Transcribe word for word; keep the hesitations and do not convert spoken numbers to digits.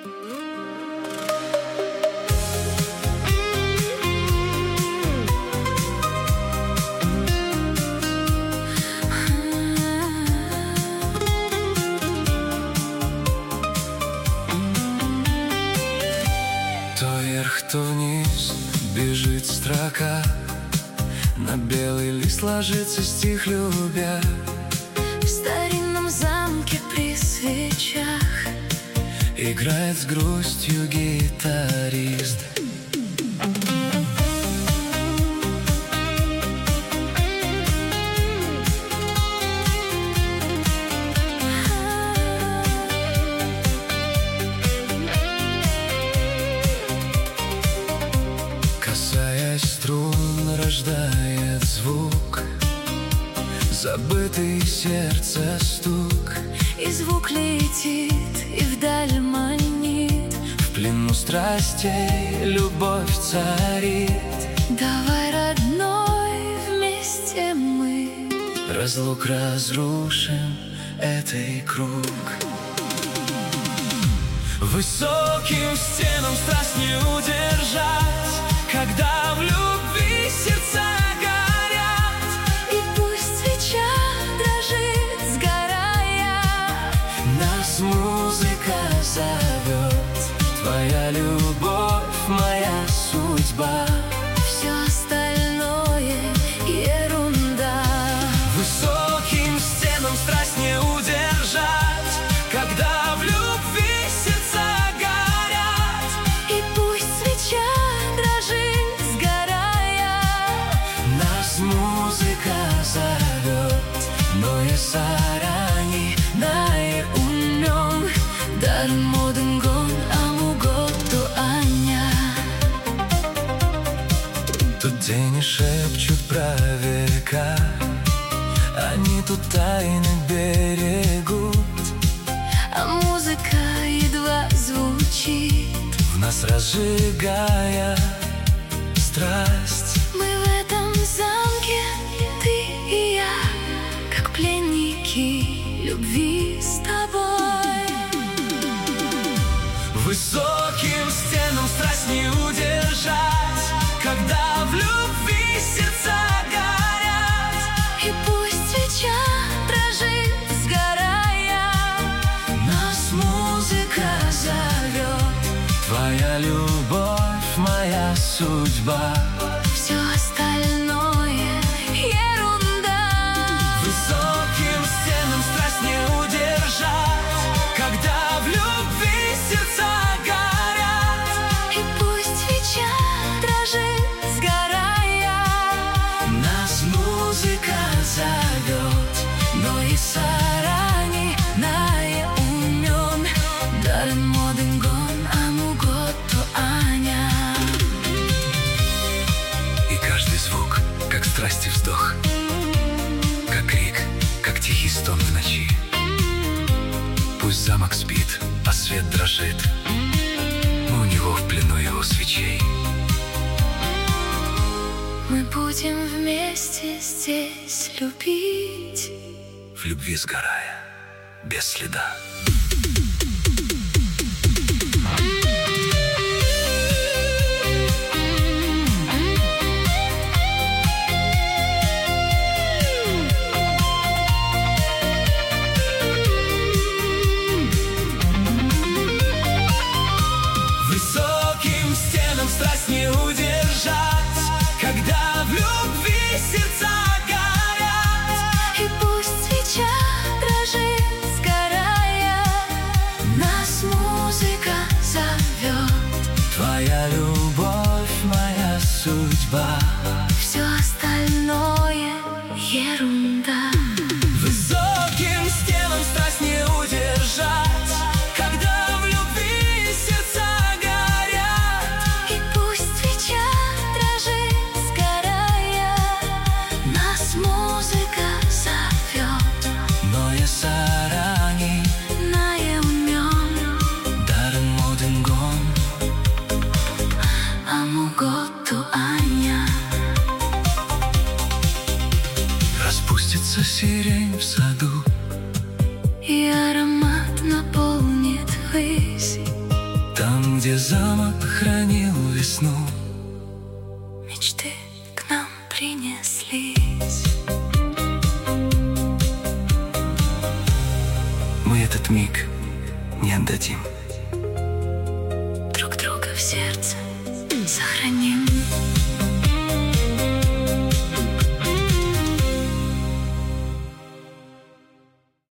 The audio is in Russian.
То вверх, то вниз бежит строка, на белый лист ложится стих любя. В старинном замке при свечах играет с грустью гитарист. Касаясь струн, рождает звук, забытый сердце стук. И звук летит, и вдаль манит, В плену страстей любовь царит. давай, родной, вместе мы Разлук разрушим, этой круг. Высоким стенам страсть не удержать, когда в любви сердца горят. И пусть свеча дрожит, сгорая, Нас музыка зовет, твоя любовь, моя судьба. все остальное ерунда. Высоким стенам страсть не удержать, когда в любви сердца горят. И пусть свеча дрожит, сгорая, Нас музыка зовет, но я сарани наe умен, дар моден гон амуготу аня. Тут тени шепчут про века, они тут тайны берегут. А музыка едва звучит, В нас разжигая страсть. мы в этом замке, ты и я, как пленники любви с тобой. Высоким стенам страсть не удержать, когда в любви сердца горят. И пусть свеча дрожит, сгорая, Нас музыка зовет, твоя любовь, моя судьба. все остальное ерунда. Высоким стенам страсть не удержать, когда в любви сердца горят. И пусть свеча дрожит, сгорая, Нас музыка зовет, но и сарани наe умен, дар моден гон амуготу аня. и каждый звук, как страсти вздох, как крик, как тихий стон в ночи. Пусть замок спит, а свет дрожит, мы у него в плену его свечей. Мы будем вместе здесь любить, В любви сгорая, без следа. Высоким стенам страсть не удержать, когда в любви сердца горят. и пусть свеча дрожит, сгорая, нас музыка зовет, Твоя любовь, моя судьба. все остальное ерунда. Высоким стенам страсть не удержать, когда в любви сердца горят. И пусть свеча дрожит, сгорая, нас музыка зовет, Но я сарани наe умен, дарен моден гон. амуготу аня. Расп Там, где замок хранил весну, мечты к нам принеслись. Мы этот миг не отдадим. Друг друга в сердце сохраним.